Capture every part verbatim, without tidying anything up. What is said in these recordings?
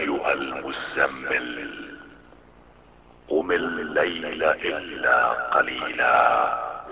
أيها المزمل قم الليل إلا قليلا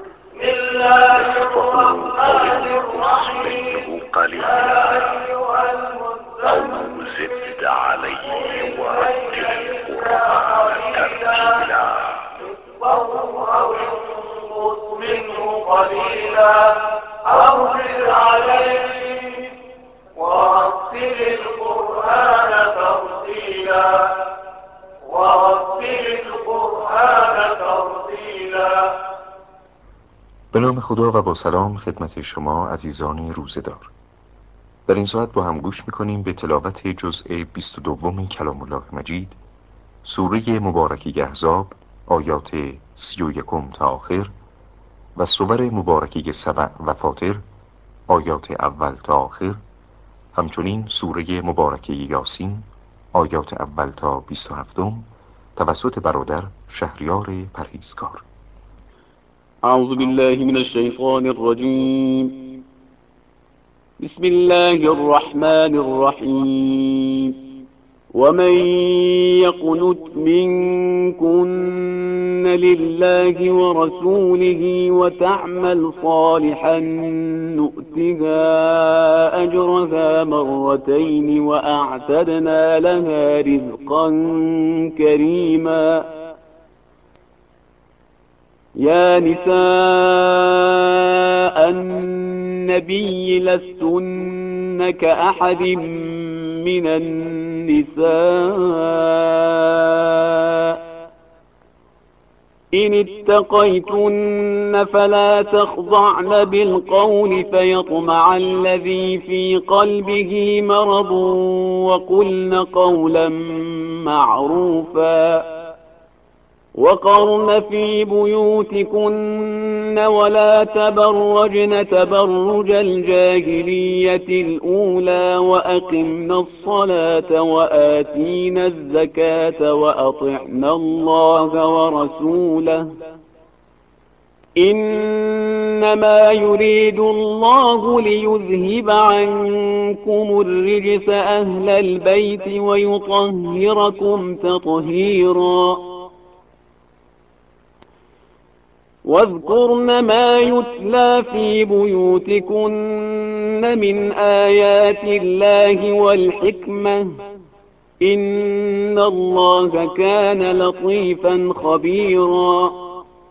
نصفه أو انقص منه قليلا أو زد عليه ورتل القرآن ترتيلا أو انقص منه قليلا أو زد عليه ورتل القرآن ترتيلا ورتل القرآن ترتيلا. به نام خدا و با سلام خدمت شما عزیزان روزه‌دار. در این ساعت با هم گوش می‌کنیم به تلاوت جزء بیست و دوم کلام الله مجید، سوره مبارکه احزاب، آیات سی و یکم تا آخر، و سور مبارکه سبع و فاطر، آیات اول تا آخر، همچنین سوره مبارکه یاسین، آیات اول تا بیست و هفتم، توسط برادر شهریار پرهیزکار. اعوذ بالله من الشیطان الرجیم. بسم الله الرحمن الرحیم. ومن يقنت منكن لله ورسوله وتعمل صالحا نؤتها أجرها مرتين وأعتدنا لها رزقا كريما. يا نساء النبي لستن كأحد من النساء إن اتقيتن فلا تخضعن بالقول فيطمع الذي في قلبه مرض وقلن قولا معروفا. وقرن في بيوتكن ولا تبرجن تبرج الجاهلية الأولى وأقمن الصلاة وآتين الزكاة وأطعن الله ورسوله إنما يريد الله ليذهب عنكم الرجس أهل البيت ويطهركم تطهيرا. واذكرن ما يتلى في بيوتكن من آيات الله والحكمة إن الله كان لطيفا خبيرا.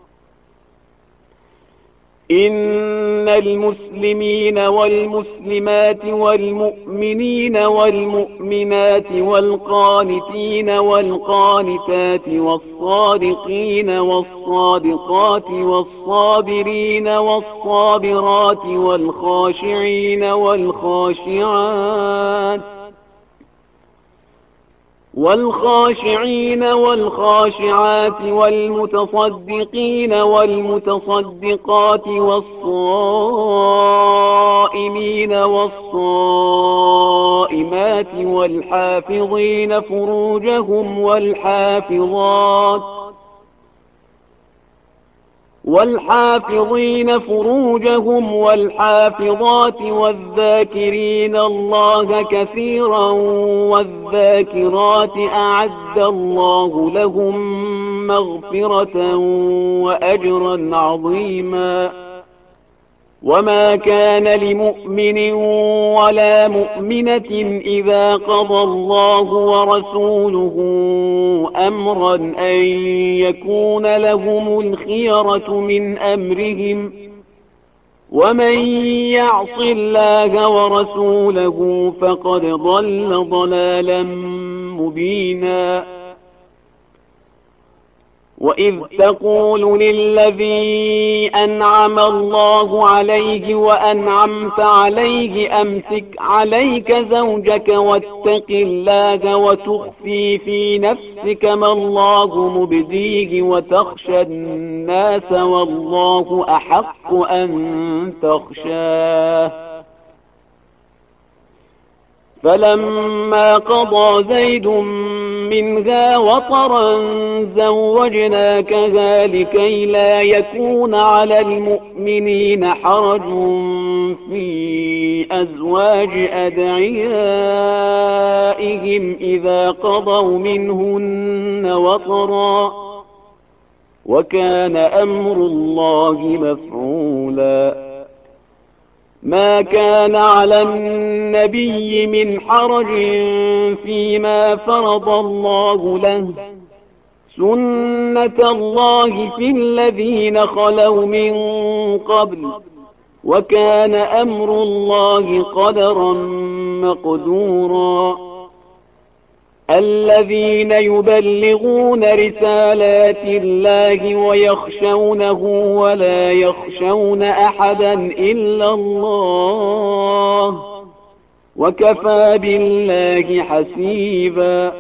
إن المسلمين والمسلمات والمؤمنين والمؤمنات والقانتين والقانتات والصادقين والصادقات والصابرين والصابرات والخاشعين والخاشعات والخاشعين والخاشعات والمتصدقين والمتصدقات والصائمين والصائمات والحافظين فروجهم والحافظات والحافظين فروجهم والحافظات والذاكرين الله كثيرا والذاكرات أعد الله لهم مغفرة وأجرا عظيما. وما كان لمؤمن ولا مؤمنة إذا قضى الله ورسوله أمرا أن يكون لهم الخيرة من أمرهم ومن يعص الله ورسوله فقد ضل ضلالا مبينا. وإذ تقول للذي أنعم الله عليه وأنعمت عليه أمسك عليك زوجك واتق الله وتخفي في نفسك ما الله مبديه وتخشى الناس والله أحق أن تخشاه. فلما قضى زيد منها وطرا زوجناكها لكي لا يكون على المؤمنين حرج في أزواج أدعيائهم إذا قضوا منهن وطرا وكان أمر الله مفعولا ما كان على النبي من حرج فيما فرض الله له سنة الله في الذين خلوا من قبل وكان أمر الله قدرا مقدورا الذين يبلغون رسالات الله ويخشونه ولا يخشون أحدا إلا الله وكفى بالله حسيبا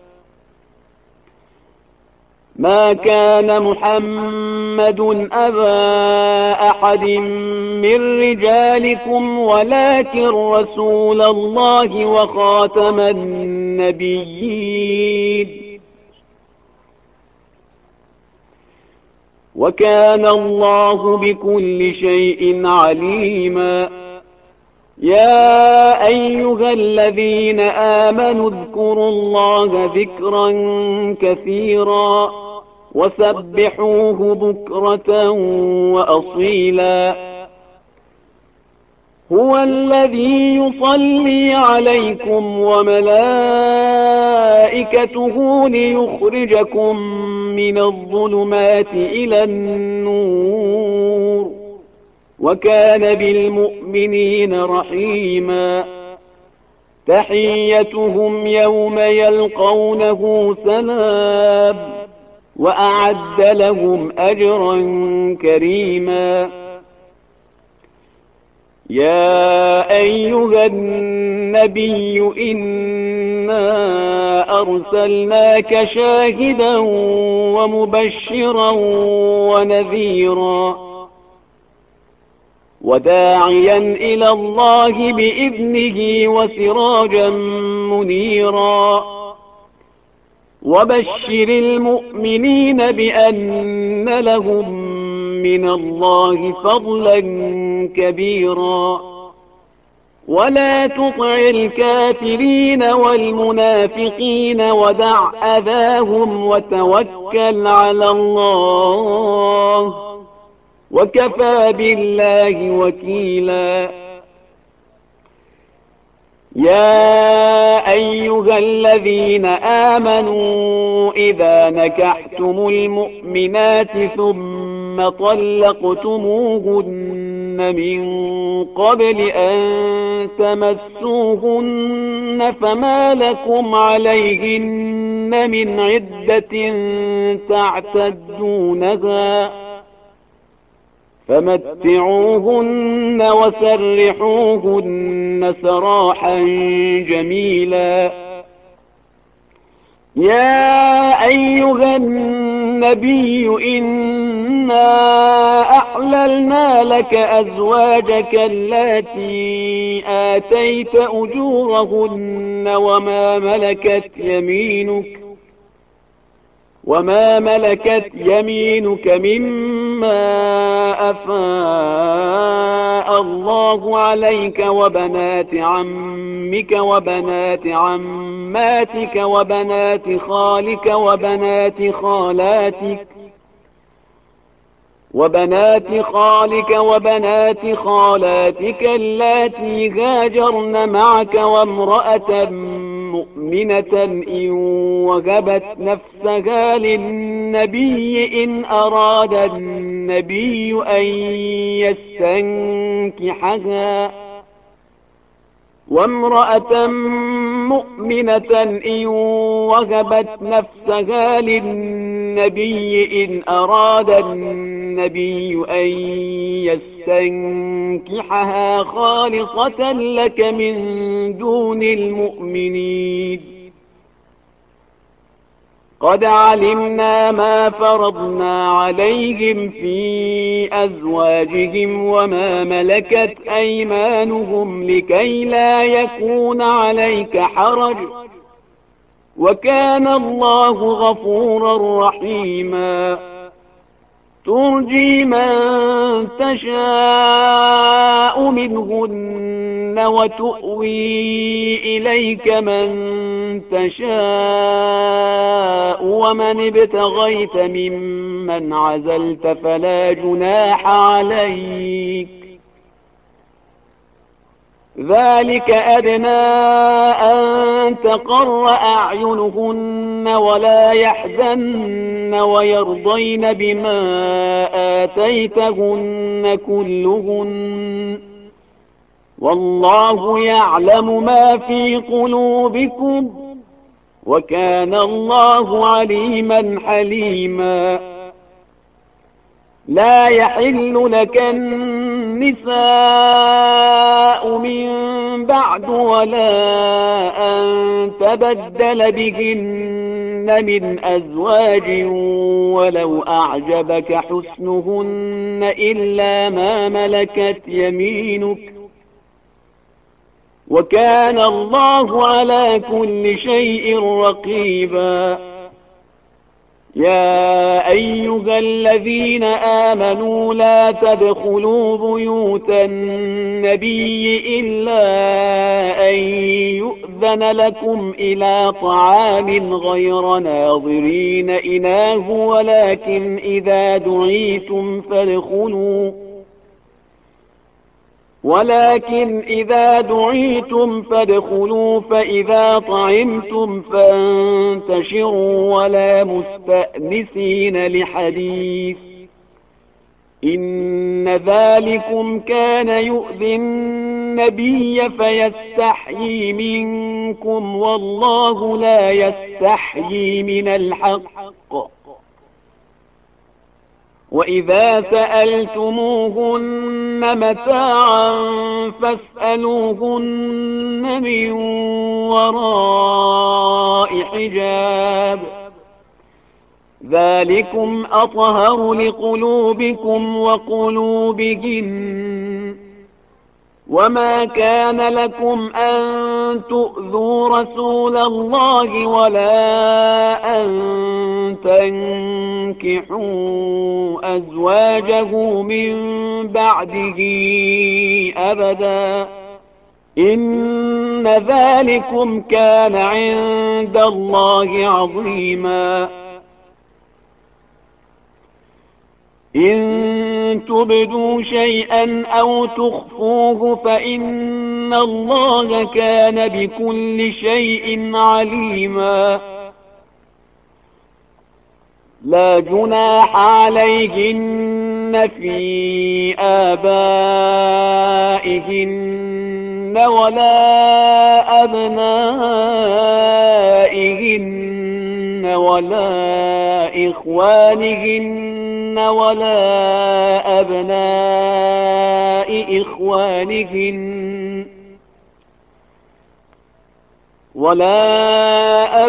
ما كان محمد أبا أحد من رجالكم ولكن رسول الله وخاتم النبيين وكان الله بكل شيء عليما يا أيها الذين آمنوا اذكروا الله ذكرا كثيرا وسبحوه بكرة وأصيلا هو الذي يصلي عليكم وملائكته ليخرجكم من الظلمات إلى النور وكان بالمؤمنين رحيما تحيتهم يوم يلقونه سلام وأعد لهم أجرا كريما يا أيها النبي إنا أرسلناك شاهدا ومبشرا ونذيرا وداعيا إلى الله بإذنه وسراجا منيرا وبشر المؤمنين بأن لهم من الله فضلا كبيرا ولا تطع الكافرين والمنافقين ودع أذاهم وتوكل على الله وكفى بالله وكيلا يا أيها الذين آمنوا إذا نكحتم المؤمنات ثم طلقتموهن من قبل أن تمسوهن فما لكم عليهن من عدة تعتدونها فمتعوهن وسرحوهن سراحا جميلا يا أيها النبي إنا أحللنا لك أزواجك التي آتيت أجورهن وما ملكت يمينك وما ملكت يمينك مما أفاء الله عليك وبنات عمك وبنات عماتك وبنات خالك وبنات خالاتك وبنات خالك وبنات خالاتك اللاتي هاجرن معك وامرأة مؤمنة إن وهبت نفسها للنبي إن أراد النبي أن يستنكحها وامرأة مؤمنة إن وهبت نفسها للنبي إن أراد النبي أن يستنكحها خالصة لك من دون المؤمنين قد علمنا ما فرضنا عليهم في أزواجهم وما ملكت أيمانهم لكي لا يكون عليك حرج وكان الله غفورا رحيما ترجي من تشاء منهن وتؤوي إليك من تشاء ومن ابتغيت ممن عزلت فلا جناح عليك ذلك أدنى أن تقر أعينهن ولا يحزن ويرضين بما آتيتهن كلهن والله يعلم ما في قلوبكم وكان الله عليما حليما لا يحل لك النساء من بعد ولا أن تبدل بهن من أزواج ولو أعجبك حسنهن إلا ما ملكت يمينك وكان الله على كل شيء رقيبا يا أيها الذين آمنوا لا تدخلوا بيوت النبي إلا أن يؤذن لكم إلى طعام غير ناظرين إناه ولكن إذا دعيتم فادخلوا ولكن إذا دعيتم فادخلوا فإذا طعمتم فانتشروا ولا مستأنسين لحديث إن ذلكم كان يؤذي النبي فيستحيي منكم والله لا يستحيي من الحق وإذا سألتموهن متاعا فاسألوهن من وراء حجاب ذلكم أطهر لقلوبكم وقلوبهن وما كان لكم أن تؤذوا رسول الله ولا أن تنكحوا أزواجه من بعده أبدا إن ذلكم كان عند الله عظيما إن تبدوا شيئا أو تخفوه فإن الله كان بكل شيء عليما لا جناح عليهن في آبائهن ولا أبنائهن ولا إخوانهن ولا أبناء إخوانهن ولا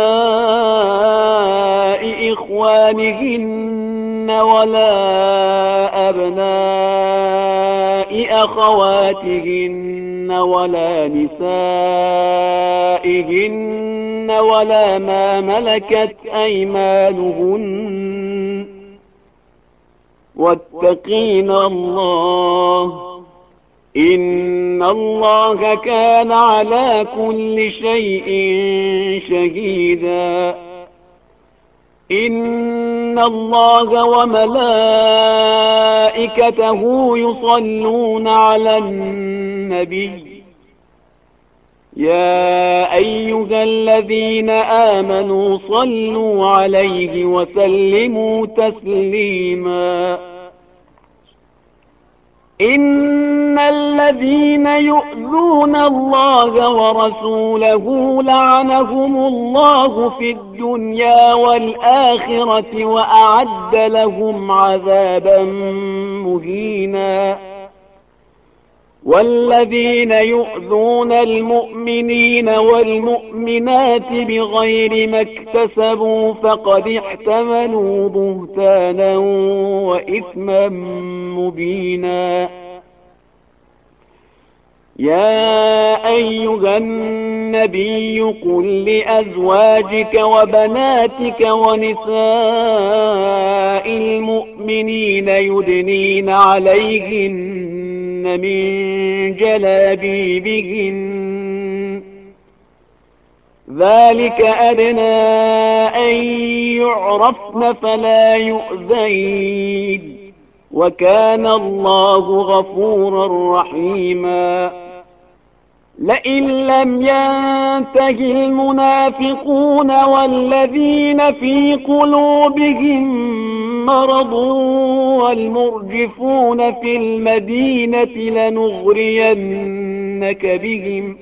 أبناء إخوانهن ولا أبناء أخواتهن ولا نسائهن ولا ما ملكت أيمانهن واتقين الله إن الله كان على كل شيء شهيدا إن الله وملائكته يصلون على النبي يا أيها الذين آمنوا صلوا عليه وسلموا تسليما إن الذين يؤذون الله ورسوله لعنهم الله في الدنيا والآخرة وأعد لهم عذابا مهينا والذين يؤذون المؤمنين والمؤمنات بغير ما اكتسبوا فقد احتملوا بهتانا وإثما مبينا يا أيها النبي قل لأزواجك وبناتك ونساء المؤمنين يدنين عليهن من جلابيبهن ذلك أدنى أن يعرفن فلا يؤذين وكان الله غفورا رحيما. لئن لم ينته المنافقون والذين في قلوبهم مرض والمرجفون في المدينة لنغرينك بهم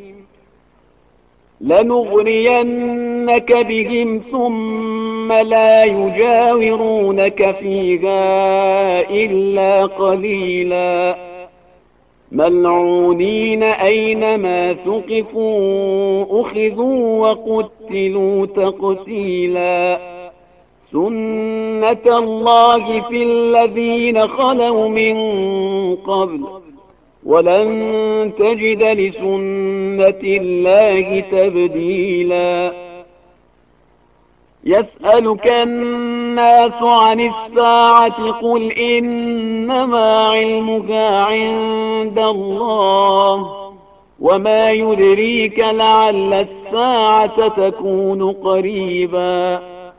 لنغرينك بهم ثم لا يجاورونك فيها إلا قليلا ملعونين أينما ثقفوا أخذوا وقتلوا تقتيلا سنة الله في الذين خلوا من قبل ولن تجد لسنة الله تبديلا. يسألك الناس عن الساعة قل إنما علمها عند الله وما يدريك لعل الساعة تكون قريبا.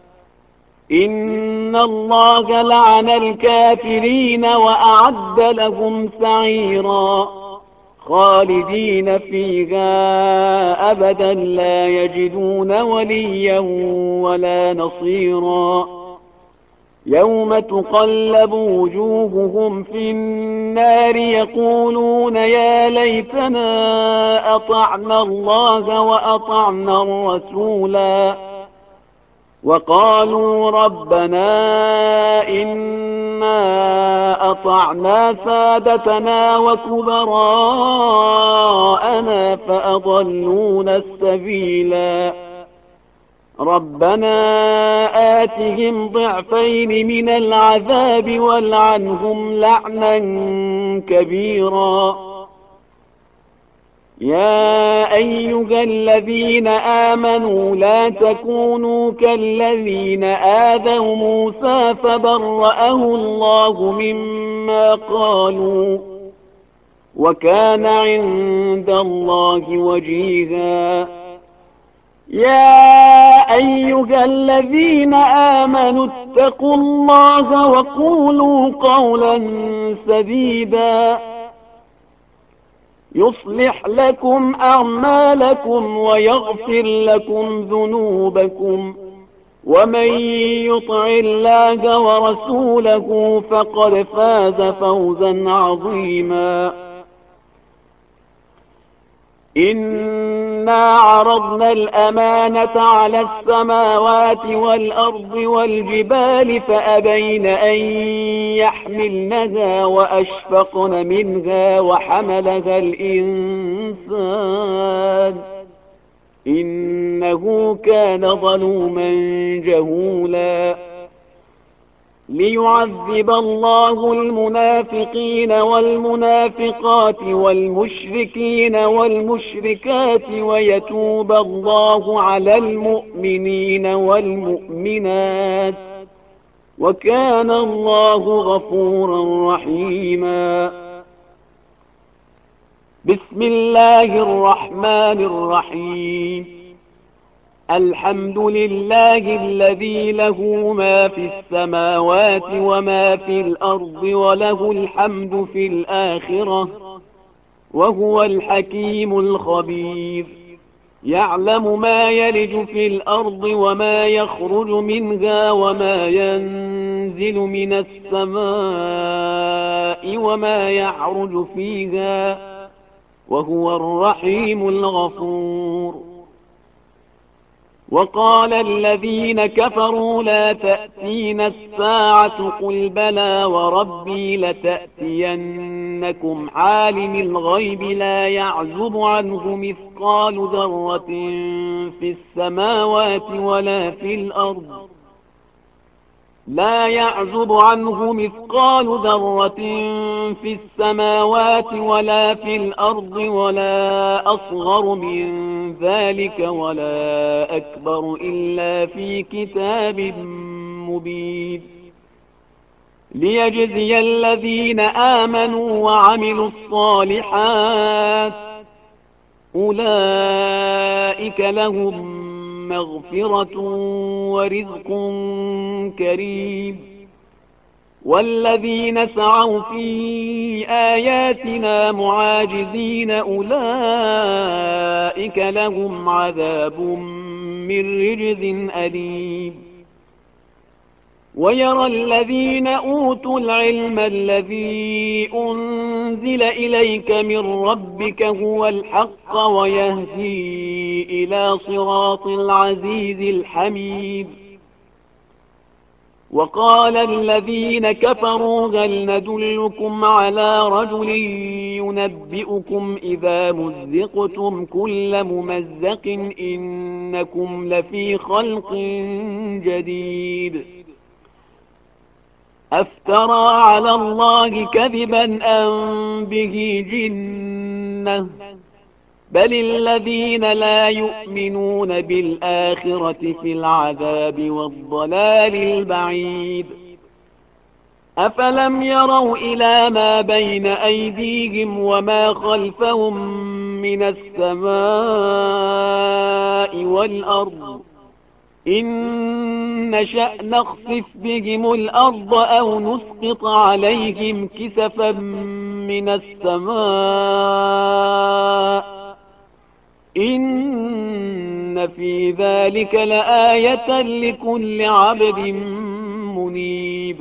إن الله لعن الكافرين وأعد لهم سعيرا خالدين فيها أبدا لا يجدون وليا ولا نصيرا. يوم تقلب وجوههم في النار يقولون يا ليتنا أطعنا الله وأطعنا الرسولا وقالوا ربنا إنا أطعنا سادتنا وكبراءنا فأضلونا السبيلا. ربنا آتهم ضعفين من العذاب والعنهم لعنا كبيرا. يا أيها الذين آمنوا لا تكونوا كالذين آذوا موسى فبرأه الله مما قالوا وكان عند الله وجيها. يا أيها الذين آمنوا اتقوا الله وقولوا قولا سديدا يصلح لكم أعمالكم ويغفر لكم ذنوبكم ومن يطع الله ورسوله فقد فاز فوزا عظيما. إنا عرضنا الأمانة على السماوات والأرض والجبال فأبين أن يحملنها وأشفقن منها وحملها الإنسان إنه كان ظلوما جهولا. ليعذب الله المنافقين والمنافقات والمشركين والمشركات ويتوب الله على المؤمنين والمؤمنات وكان الله غفورا رحيما. بسم الله الرحمن الرحيم. الحمد لله الذي له ما في السماوات وما في الأرض وله الحمد في الآخرة وهو الحكيم الخبير. يعلم ما يلج في الأرض وما يخرج منها وما ينزل من السماء وما يعرج فيها وهو الرحيم الغفور. وقال الذين كفروا لا تأتينا الساعة قل بلى وربي لتأتينكم عالم الغيب لا يعزب عنه مثقال ذرة في السماوات ولا في الأرض لا يعزب عنه مثقال ذرة في السماوات ولا في الأرض ولا أصغر من ذلك ولا أكبر إلا في كتاب مبين ليجزي الذين آمنوا وعملوا الصالحات أولئك لهم مغفرة ورزق كريم والذين سعوا في آياتنا معاجزين أولئك لهم عذاب من رجز أليم ويرى الذين أوتوا العلم الذي أنزل إليك من ربك هو الحق ويهدي إلى صراط العزيز الحميد وقال الذين كفروا هل ندلكم على رجل ينبئكم إذا مزقتم كل ممزق إنكم لفي خلق جديد أفترى على الله كذبا أم به جنة بل الذين لا يؤمنون بالآخرة في العذاب والضلال البعيد أفلم يروا إلى ما بين أيديهم وما خلفهم من السماء والأرض إن نشأ نخسف بهم الأرض أو نسقط عليهم كسفا من السماء إن في ذلك لآية لكل عبد منيب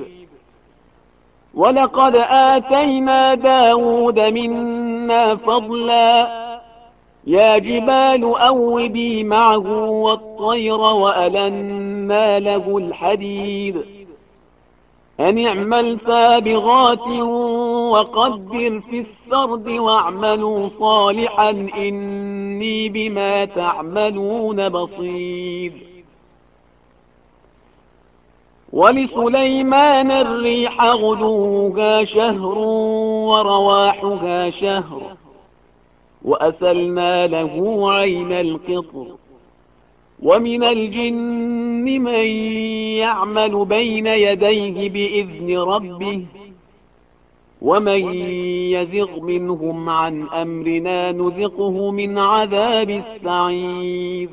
ولقد آتينا داود منا فضلا يا جبال أوبي معه والطير وألنا له الحديد أن اعمل سابغات وقدر في السرد واعملوا صالحا إني بما تعملون بصير ولسليمان الريح غدوها شهر ورواحها شهر وأسلنا له عين القطر ومن الجن من يعمل بين يديه بإذن ربه ومن يزغ منهم عن أمرنا نذقه من عذاب السعير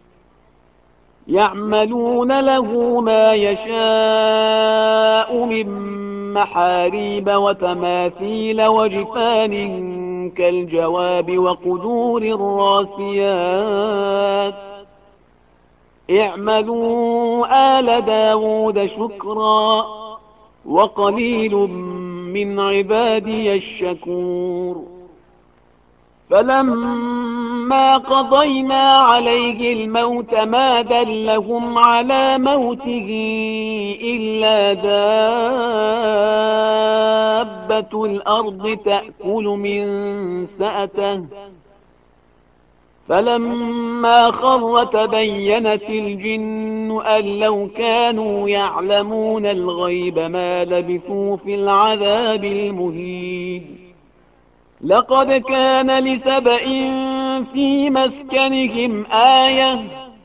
يعملون له ما يشاء من محاريب وتماثيل وجفان كالجواب وقدور الراسيات اعملوا آل داود شكرا وقليل من عبادي الشكور فلما قضينا عليه الموت ما دلهم على موته إلا دابة الأرض تأكل من سأته فلما خر تبينت الجن أن لو كانوا يعلمون الغيب ما لبثوا في العذاب المهين لقد كان لسبإ في مسكنهم آية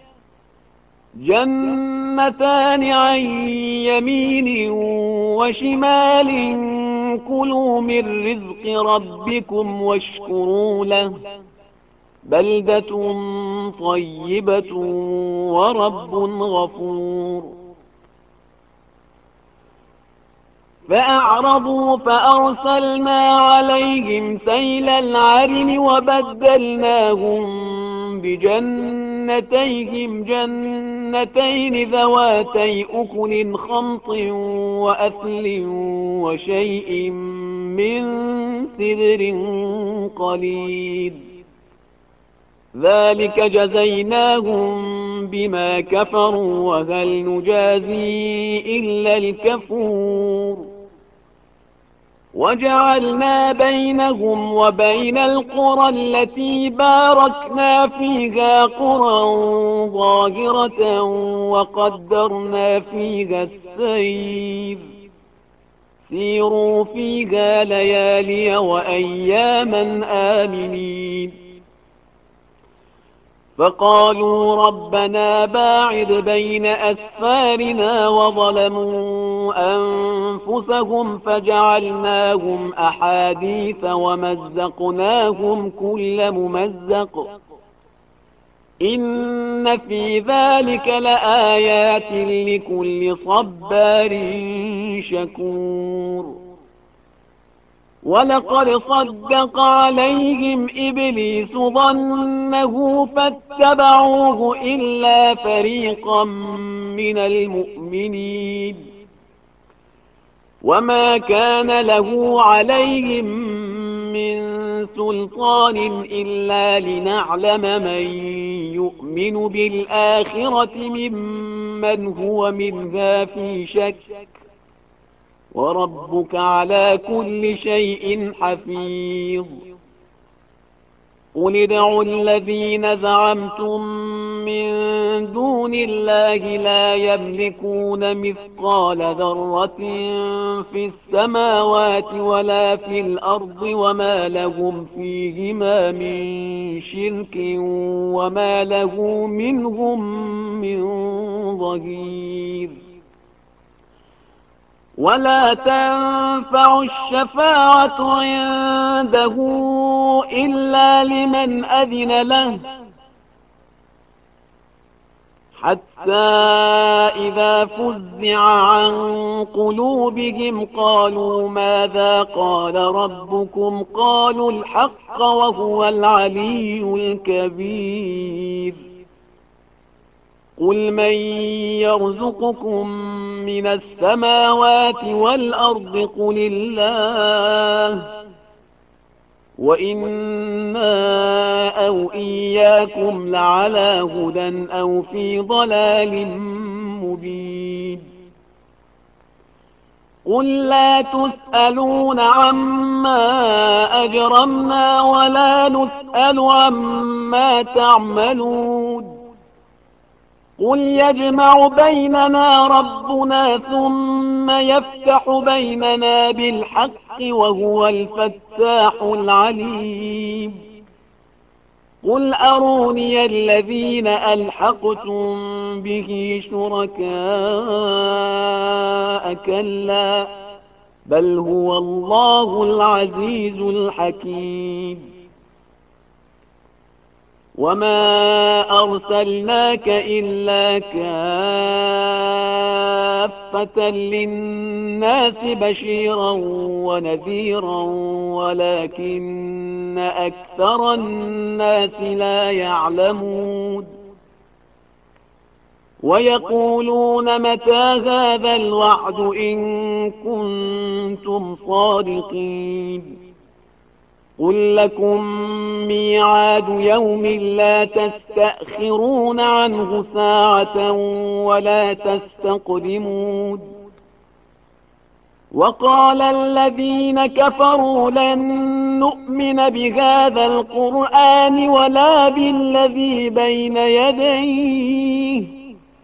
جنتان عن يمين وشمال كلوا من رزق ربكم واشكروا له بلدة طيبة ورب غفور فأعرضوا فأرسلنا عليهم سيل العرم وبدلناهم بجنتيهم جنتين ذواتي أكل خمط وأثل وشيء من سدر قليل ذلك جزيناهم بما كفروا وهل نجازي إلا الكفور وجعلنا بينهم وبين القرى التي باركنا فيها قرى ظاهرة وقدرنا فيها السير سيروا فيها ليالي وأياما آمنين فقالوا ربنا باعد بين أسفارنا وظلموا أنفسهم فجعلناهم أحاديث ومزقناهم كل ممزق إن في ذلك لآيات لكل صبار شكور ولقد صدق عليهم إبليس ظنه فاتبعوه إلا فريقا من المؤمنين وما كان له عليهم من سلطان إلا لنعلم من يؤمن بالآخرة ممن هو منها في شك وربك على كل شيء حفيظ قل ادعوا الذين زعمتم من دون الله لا يملكون مثقال ذرة في السماوات ولا في الأرض وما لهم فيهما من شرك وما له منهم من ظهير ولا تنفع الشفاعة عنده إلا لمن أذن له حتى إذا فزع عن قلوبهم قالوا ماذا قال ربكم قالوا الحق وهو العلي الكبير قل من يرزقكم من السماوات والأرض قل الله وإنا أو إياكم لعلى هدى أو في ضلال مبين قل لا تسألون عما أجرمنا ولا نسأل عما تعملون قل يجمع بيننا ربنا ثم يفتح بيننا بالحق وهو الفتاح العليم قل أروني الذين ألحقتم به شركاء كلا بل هو الله العزيز الحكيم وما أرسلناك إلا كافة للناس بشيرا ونذيرا ولكن أكثر الناس لا يعلمون ويقولون متى هذا الوعد إن كنتم صادقين قل لكم ميعاد يوم لا تستأخرون عنه ساعة ولا تستقدمون وقال الذين كفروا لن نؤمن بهذا القرآن ولا بالذي بين يديه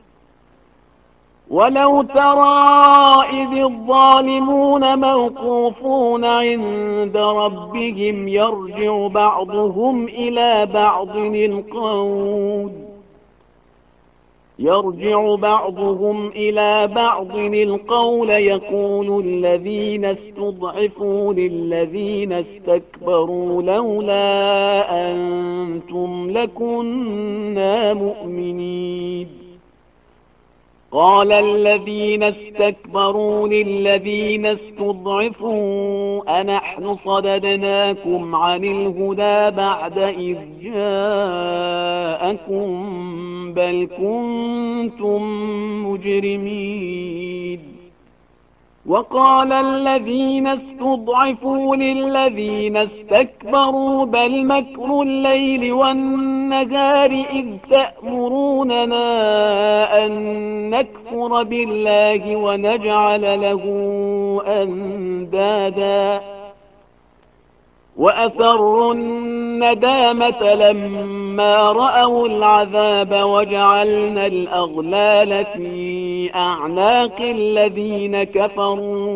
ولو ترى إذ الظالمون موقوفون عند ربهم يرجع بعضهم إلى بعض القول يرجع بعضهم إلى بعض القول يقول الذين استضعفوا للذين استكبروا لولا أنتم لكنا مؤمنين قال الذين استكبروا للذين استضعفوا أنحن صددناكم عن الهدى بعد إذ جاءكم بل كنتم مجرمين وقال الذين استضعفوا للذين استكبروا بل مكر الليل والنهار إذ تأمروننا أن نكفر بالله ونجعل له اتخذوا أندادا وأسروا الندامة لما رأوا العذاب وجعلنا الأغلال في أعناق الذين كفروا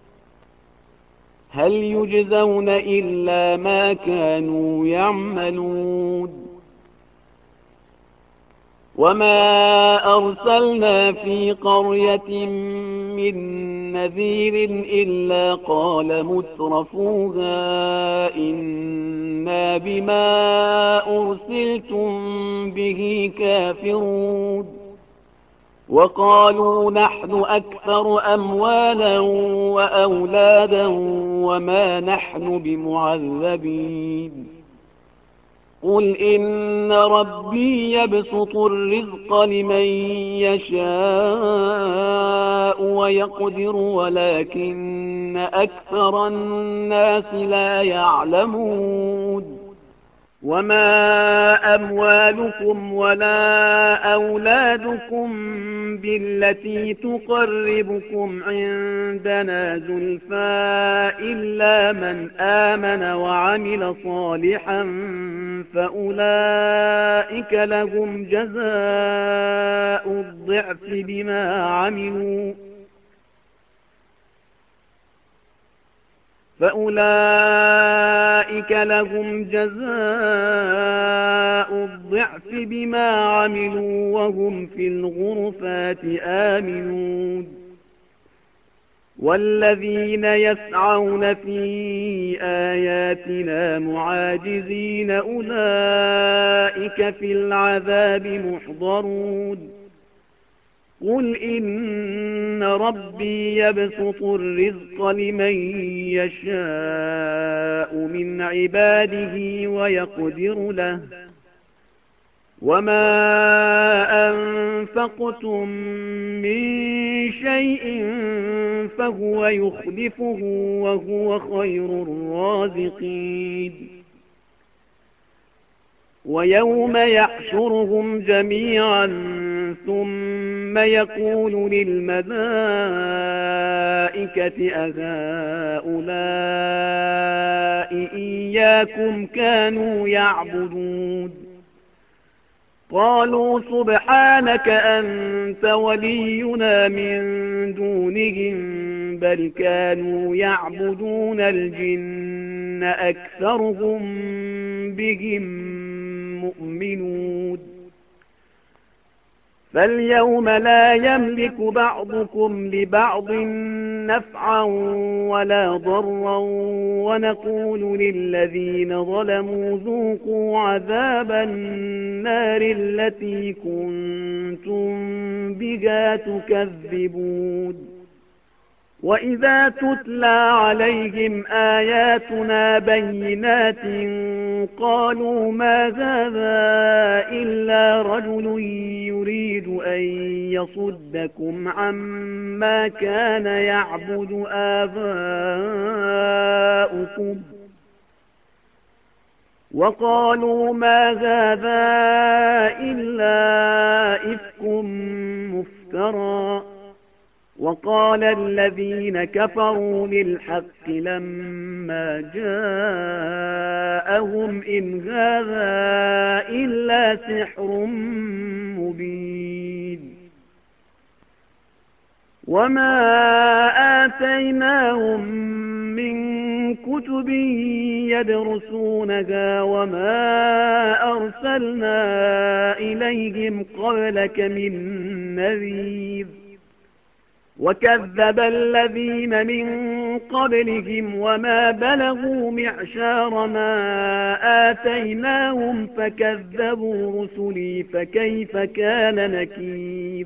هل يجزون إلا ما كانوا يعملون وما أرسلنا في قرية من نذير إلا قال مترفوها إنا بما أرسلتم به كافرون وقالوا نحن أكثر أموالا وأولادا وما نحن بمعذبين قل إن ربي يبسط الرزق لمن يشاء ويقدر ولكن أكثر الناس لا يعلمون وما أموالكم ولا أولادكم بالتي تقربكم عندنا زلفى إلا من آمن وعمل صالحا فأولئك لهم جزاء الضعف بما عملوا فأولئك لهم جزاء الضعف بما عملوا وهم في الغرفات آمنون والذين يسعون في آياتنا معاجزين أولئك في العذاب محضرون قل إن ربي يبسط الرزق لمن يشاء من عباده ويقدر له وما أنفقتم من شيء فهو يخلفه وهو خير الرازقين ويوم يحشرهم جميعا ثم يقول للملائكة أهؤلاء إياكم كانوا يعبدون قالوا سبحانك أنت ولينا من دونهم بل كانوا يعبدون الجن أكثرهم بهم مؤمنون فاليوم لا يملك بعضكم لبعض نفعا ولا ضرا ونقول للذين ظلموا ذوقوا عذاب النار التي كنتم بها تكذبون وإذا تتلى عليهم آياتنا بينات قالوا ما هذا إلا رجل يريد أن يصدكم عما كان يعبد آباؤكم وقالوا ما هذا إلا إفك مفترى وقال الذين كفروا للحق لما جاءهم إن هذا إلا سحر مبين وما آتيناهم من كتب يدرسونها وما أرسلنا إليهم قبلك من نذير وكذب الذين من قبلهم وما بلغوا معشار ما آتيناهم فكذبوا رسلي فكيف كان نكير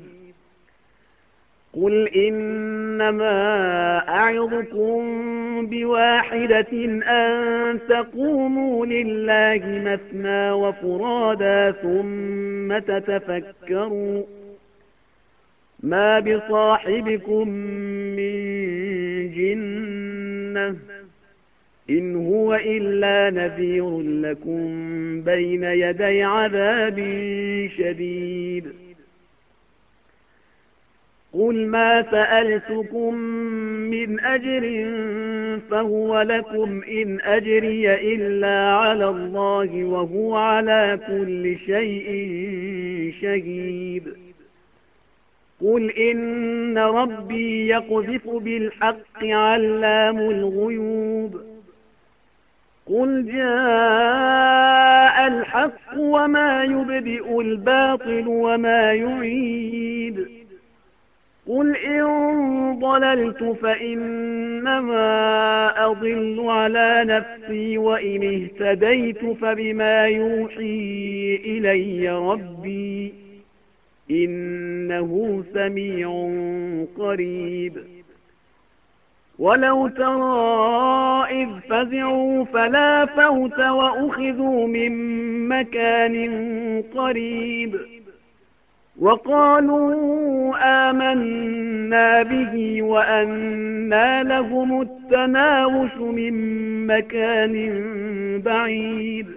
قل إنما أعظكم بواحدة أن تقوموا لله مثنى وفرادا ثم تتفكروا ما بصاحبكم من جنة إن هو إلا نذير لكم بين يدي عذاب شديد قل ما سألتكم من أجر فهو لكم إن أجري إلا على الله وهو على كل شيء شهيد قل إن ربي يقذف بالحق علام الغيوب قل جاء الحق وما يبدئ الباطل وما يعيد قل إن ضللت فإنما أضل على نفسي وإن اهتديت فبما يوحي إلي ربي إنه سميع قريب ولو ترى إذ فزعوا فلا فوت وأخذوا من مكان قريب وقالوا آمنا به وأنى لهم التناوش من مكان بعيد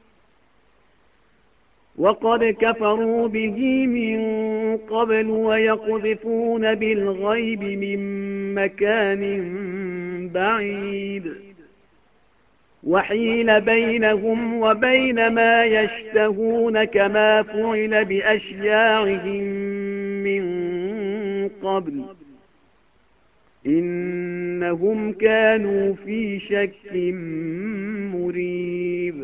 وقد كفروا به من قبل ويقذفون بالغيب من مكان بعيد وحيل بينهم وبين ما يشتهون كما فعل بأشياعهم من قبل إنهم كانوا في شك مريب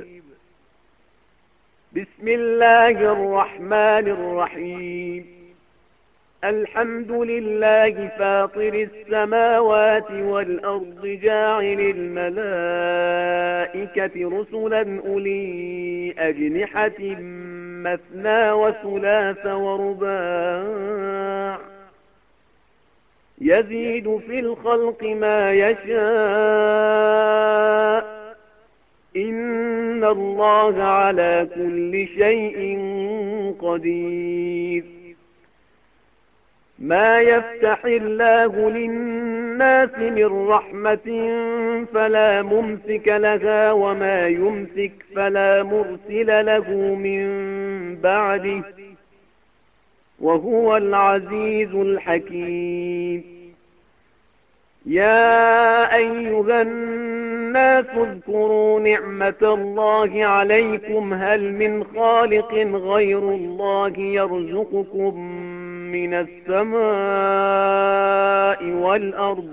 بسم الله الرحمن الرحيم الحمد لله فاطر السماوات والأرض جاعل الملائكة رسلا أولي أجنحة مثنى وثلاث ورباع يزيد في الخلق ما يشاء إن الله على كل شيء قدير ما يفتح الله للناس من رحمة فلا ممسك لها وما يمسك فلا مرسل له من بعده وهو العزيز الحكيم يا أيها الناس اذكروا نعمة الله عليكم هل من خالق غير الله يرزقكم من السماء والأرض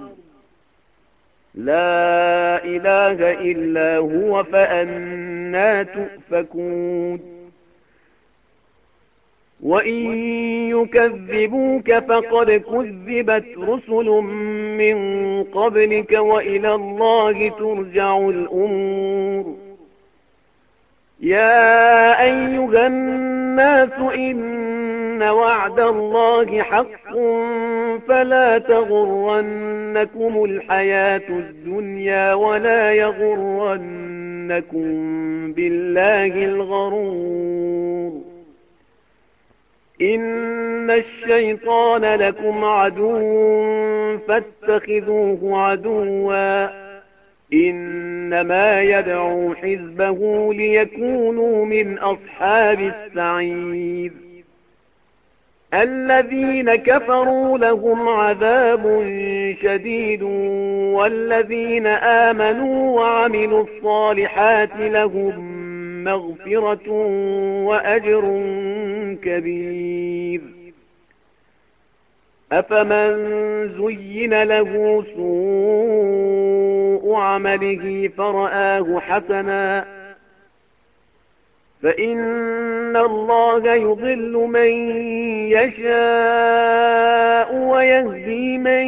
لا إله إلا هو فأنى تؤفكون وإن يكذبوك فقد كذبت رسل من قبلك وإلى الله ترجع الأمور يا أيها الناس إن وعد الله حق فلا تغرنكم الحياة الدنيا ولا يغرنكم بالله الغرور إن الشيطان لكم عدو فاتخذوه عدوا إنما يدعو حزبه ليكونوا من أصحاب السعير الذين كفروا لهم عذاب شديد والذين آمنوا وعملوا الصالحات لهم مغفرة وأجر كبير أفمن زين له سوء عمله فرآه حسنا فإن الله يضل من يشاء ويهدي من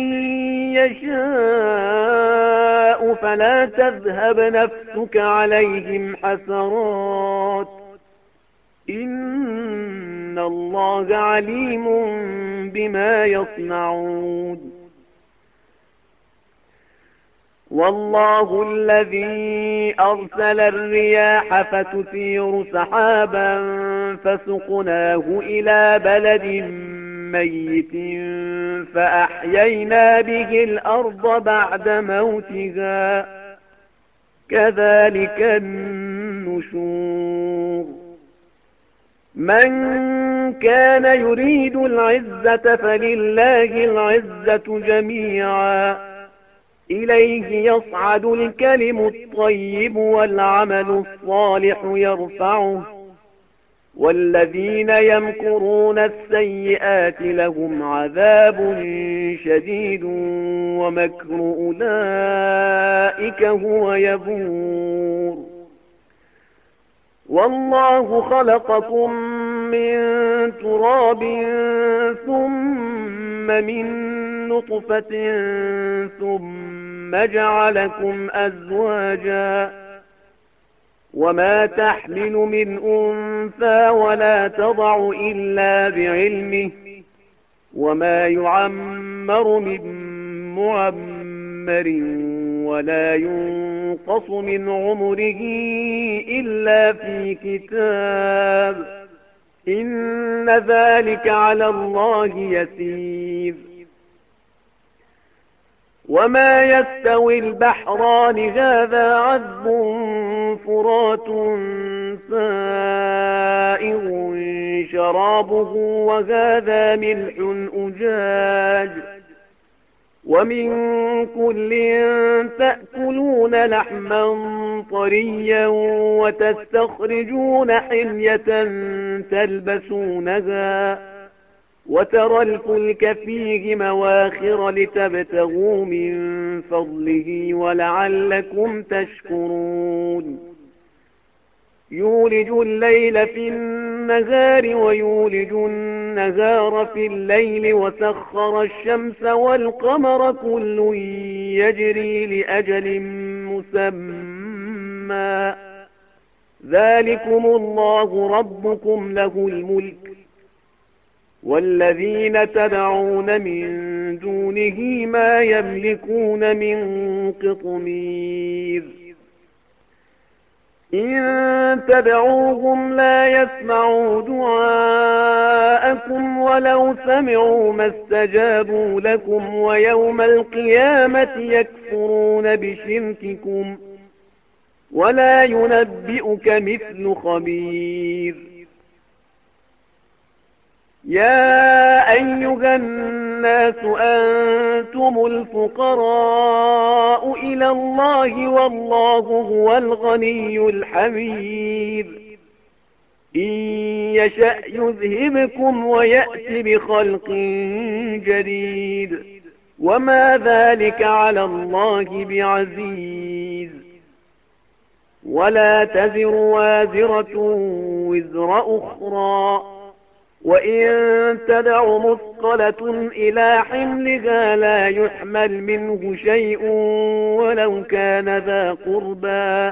يشاء فلا تذهب نفسك عليهم حسرات إن الله عليم بما يصنعون والله الذي أرسل الرياح فتثير سحابا فسقناه إلى بلد ميت فأحيينا به الأرض بعد موتها كذلك النشور من كان يريد العزة فلله العزة جميعا إليه يصعد الكلم الطيب والعمل الصالح يرفعه والذين يمكرون السيئات لهم عذاب شديد ومكر أولئك هو يبور والله خلقكم من تراب ثم من نطفة ثم جعلكم أزواجا وما تحمل من أنثى ولا تضع إلا بعلمه وما يعمر من معمر ولا ينقص من عمره إلا في كتاب إن ذلك على الله يسير وما يستوي البحران هذا عذب فرات سائغ شرابه وهذا ملح أجاج ومن كل تأكلون لحما طريا وتستخرجون حلية تلبسونها وترى الفلك فيه مواخر لتبتغوا من فضله ولعلكم تشكرون يولج الليل في النهار ويولج النهار في الليل وسخر الشمس والقمر كل يجري لأجل مسمى ذلكم الله ربكم له الملك والذين تدعون من دونه ما يملكون من قطمير إن تدعوهم لا يسمعوا دعاءكم ولو سمعوا ما استجابوا لكم ويوم القيامة يكفرون بشرككم ولا ينبئك مثل خبير يا أيها الناس أنتم الفقراء إلى الله والله هو الغني الحميد إن يشأ يذهبكم ويأتي بخلق جديد وما ذلك على الله بعزيز ولا تزر وازرة وزر أخرى وإن تدع مثقلة إلى حملها لا يحمل منه شيء ولو كان ذا قربى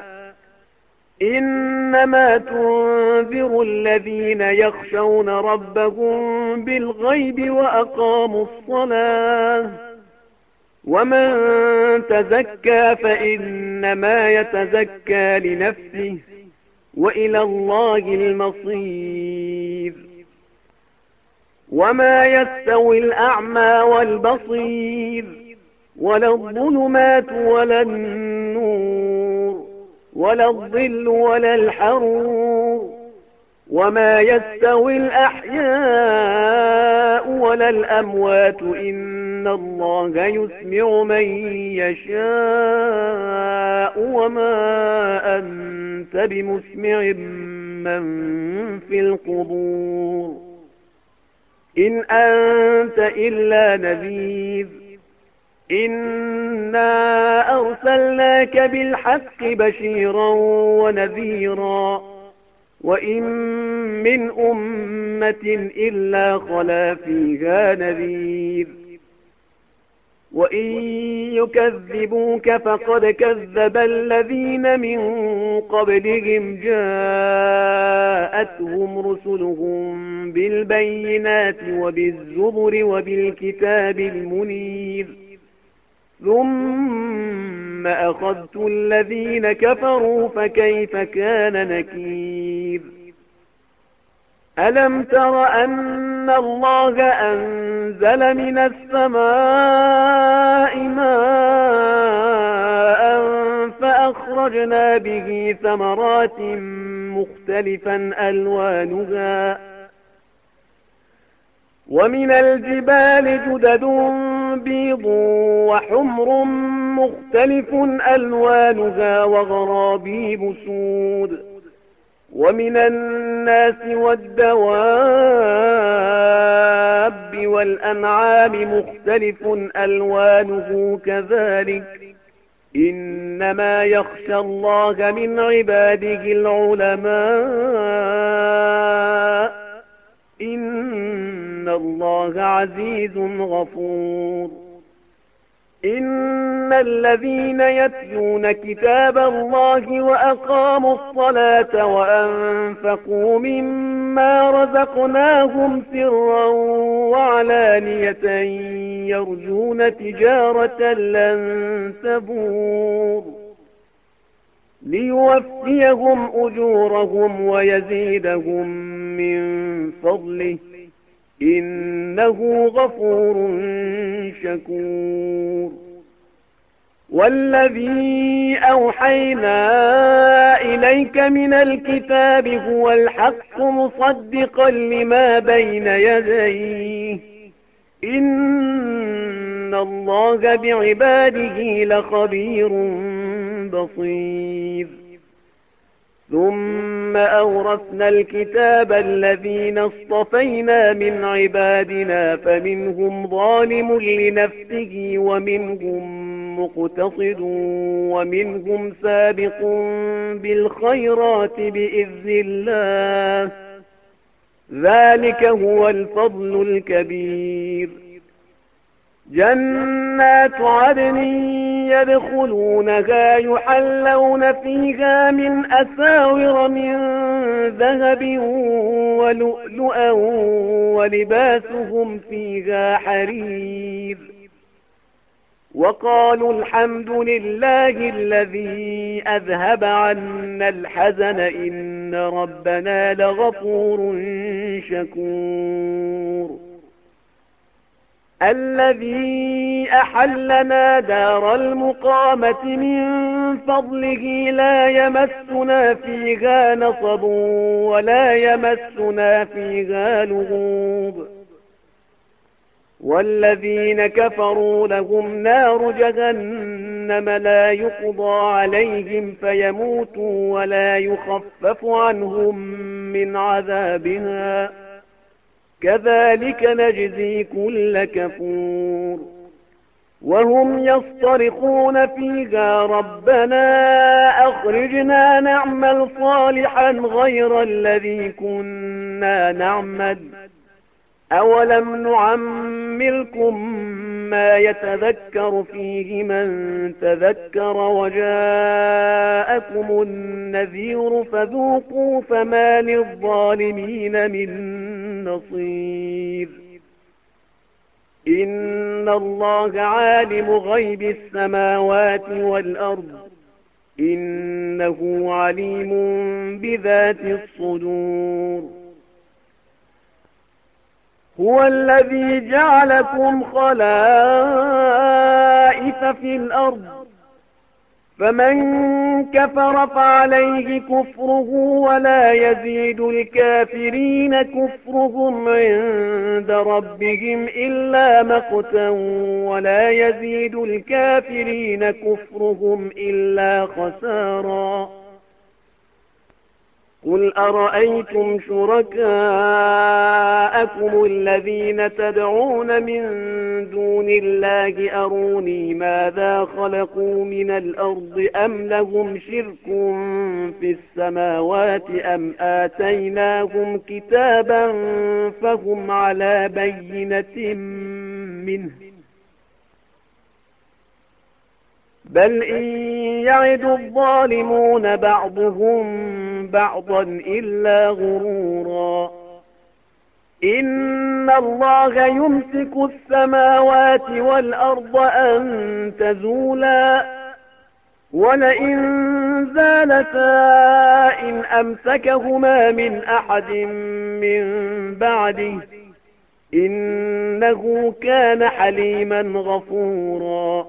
إنما تنذر الذين يخشون ربهم بالغيب وأقاموا الصلاة ومن تزكى فإنما يتزكى لنفسه وإلى الله المصير وما يستوي الأعمى والبصير ولا الظلمات ولا النور ولا الظل ولا الحرور وما يستوي الأحياء ولا الأموات إن الله يسمع من يشاء وما أنت بمسمع من في القبور إن أنت إلا نذير إنا أرسلناك بالحق بشيرا ونذيرا وإن من أمة إلا خلا فيها نذير وإن يكذبوك فقد كذب الذين من قبلهم جاءتهم رسلهم بالبينات وبالزبر وبالكتاب المنير ثم أخذت الذين كفروا فكيف كان نكير ألم تر أن الله أنزل من السماء ماء فأخرجنا به ثمرات مختلفا ألوانها ومن الجبال جدد بيض وحمر مختلف ألوانها وغرابيب سود ومن الناس والدواب والأنعام مختلف ألوانه كذلك إنما يخشى الله من عباده العلماء إن الله عزيز غفور إن الذين يتلون كتاب الله وأقاموا الصلاة وأنفقوا مما رزقناهم سرا وعلانية يرجون تجارة لن تبور ليوفيهم أجورهم ويزيدهم من فضله إنه غفور شكور والذي أوحينا إليك من الكتاب هو الحق مصدقا لما بين يديه إن الله بعباده لخبير بصير ثم أورثنا الكتاب الذين اصطفينا من عبادنا فمنهم ظالم لنفسه ومنهم مقتصد ومنهم سابق بالخيرات بإذن الله ذلك هو الفضل الكبير جنات عدن يدخلونها يحلون فيها من أساور من ذهب ولؤلؤا ولباسهم فيها حرير وقالوا الحمد لله الذي أذهب عنا الحزن إن ربنا لغفور شكور الذي أحلنا دار المقامة من فضله لا يمسنا فيها نصب ولا يمسنا فيها لغوب والذين كفروا لهم نار جهنم لا يقضى عليهم فيموتوا ولا يخفف عنهم من عذابها كذلك نجزي كل كفور وهم يصطرخون فيها ربنا أخرجنا نعمل صالحا غير الذي كنا نعمل أولم نعمركم ما يتذكر فيه من تذكر وجاءكم النذير فذوقوا فما للظالمين من نصير إن الله عالم غيب السماوات والأرض إنه عليم بذات الصدور هو الذي جعلكم خلائف في الأرض فمن كفر فعليه كفره ولا يزيد الكافرين كفرهم عند ربهم إلا مقتا ولا يزيد الكافرين كفرهم إلا خسارا قل أرأيتم شركاءكم الذين تدعون من دون الله أروني ماذا خلقوا من الأرض أم لهم شرك في السماوات أم آتيناهم كتابا فهم على بينة منه بل إن يعد الظالمون بعضهم بعضا إلا غرورا إن الله يمسك السماوات والأرض أن تزولا ولئن زالتا إن أمسكهما من أحد من بعده إنه كان حليما غفورا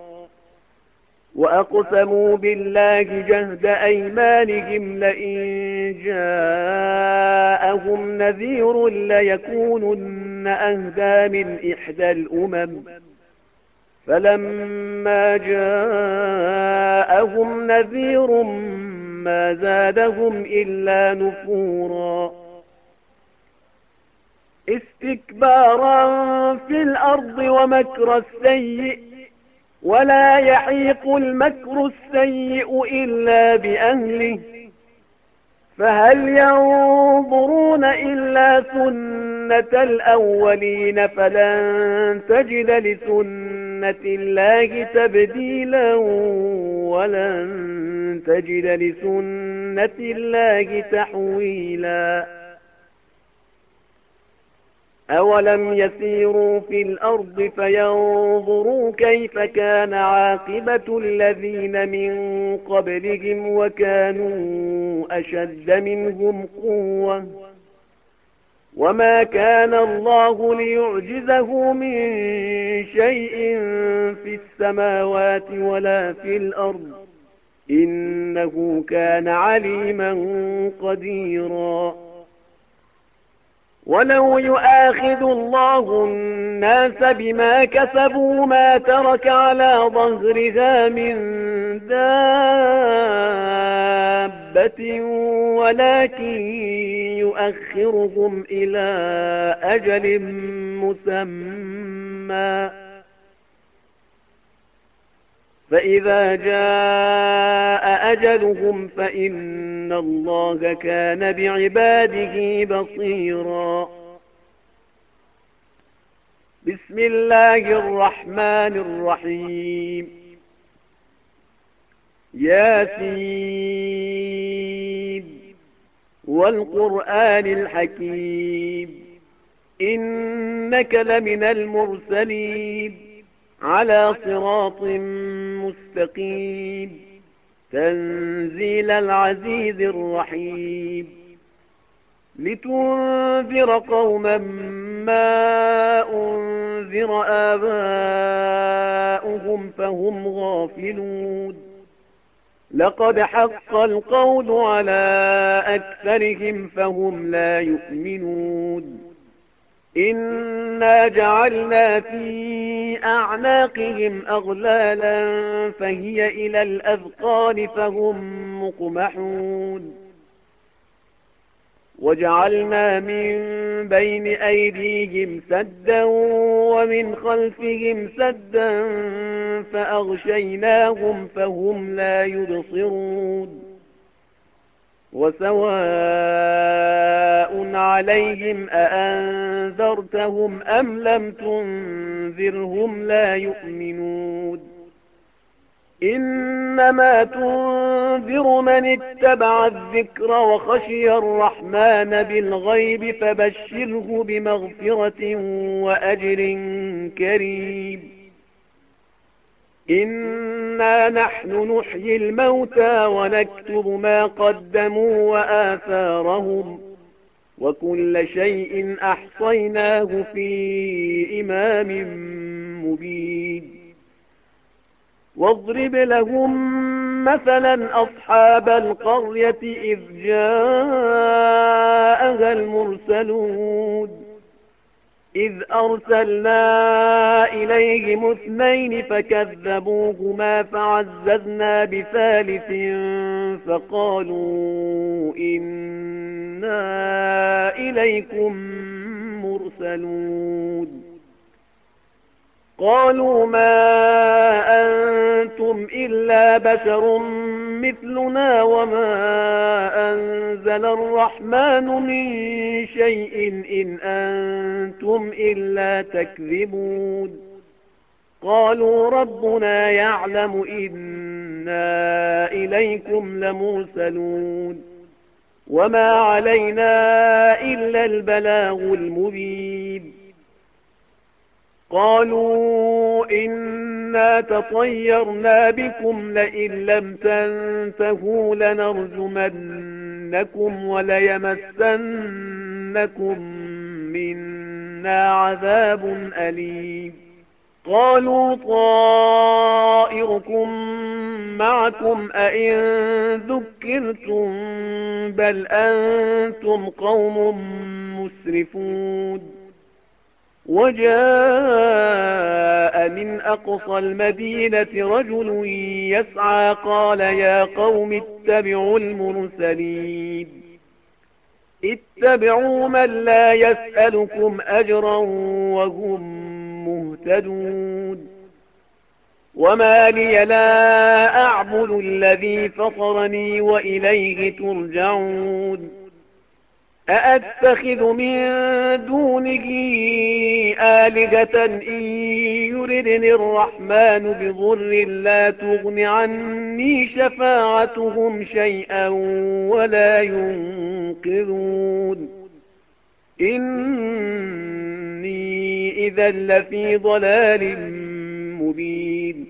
وأقسموا بالله جهد أيمانهم لئن جاءهم نذير ليكونن كن أهدى من إحدى الأمم فلما جاءهم نذير ما زادهم إلا نفورا استكبارا في الأرض ومكر السيء ولا يحيق المكر السيء إلا بأهله فهل ينظرون إلا سنة الأولين فلن تجد لسنة الله تبديلا ولن تجد لسنة الله تحويلا أولم يسيروا في الأرض فينظروا كيف كان عاقبة الذين من قبلهم وكانوا أشد منهم قوة وما كان الله ليعجزه من شيء في السماوات ولا في الأرض إنه كان عليما قديرا ولو يؤاخذ الله الناس بما كسبوا ما ترك على ظهرها من دابة ولكن يؤخرهم إلى أجل مسمى فإذا جاء أجلهم فإن الله كان بعباده بصيرا بسم الله الرحمن الرحيم ياسين والقرآن الحكيم إنك لمن المرسلين على صراط مستقيم تنزيل العزيز الرحيم لتنذر قوما ما أنذر آباؤهم فهم غافلون لقد حق القول على أكثرهم فهم لا يؤمنون إنا جعلنا في أعناقهم أغلالا فهي إلى الأذقان فهم مقمحون وجعلنا من بين أيديهم سدا ومن خلفهم سدا فأغشيناهم فهم لا يبصرون وسواء عليهم أأنذرتهم أم لم تنذرهم لا يؤمنون إنما تنذر من اتبع الذكر وخشي الرحمن بالغيب فبشره بمغفرة وأجر كريم إنا نحن نحيي الموتى ونكتب ما قدموا وآثارهم وكل شيء أحصيناه في إمام مبين واضرب لهم مثلا أصحاب القرية إذ جاءها المرسلون إذ أرسلنا إليهم اثنين فكذبوهما فعززنا بثالث فقالوا إنا إليكم مرسلون قالوا ما أنتم إلا بشر مثلنا وما أنزل الرحمن من شيء إن أنتم إلا تكذبون قالوا ربنا يعلم إنا إليكم لمرسلون وما علينا إلا البلاغ المبين قالوا إنا تطيرنا بكم لئن لم تنتهوا لنرجمنكم وليمسنكم منا عذاب أليم قالوا طائركم معكم أئن ذكرتم بل أنتم قوم مسرفون وجاء من أقصى المدينة رجل يسعى قال يا قوم اتبعوا المرسلين اتبعوا من لا يسألكم أجرا وهم مهتدون وما لي لا أعبد الذي فطرني وإليه ترجعون أأتخذ من دونه آلهة إن يردني الرحمن بضر لا تغن عني شفاعتهم شيئا ولا ينقذون إني إذا لفي ضلال مبين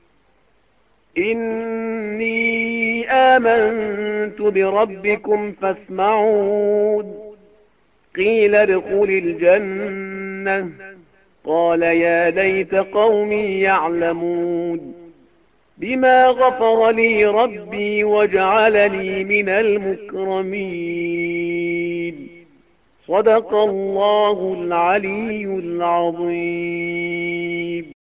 إني آمنت بربكم فاسمعون قيل ادخل الجنة قال يا ليت قومي يعلمون بما غفر لي ربي وجعلني من المكرمين صدق الله العلي العظيم.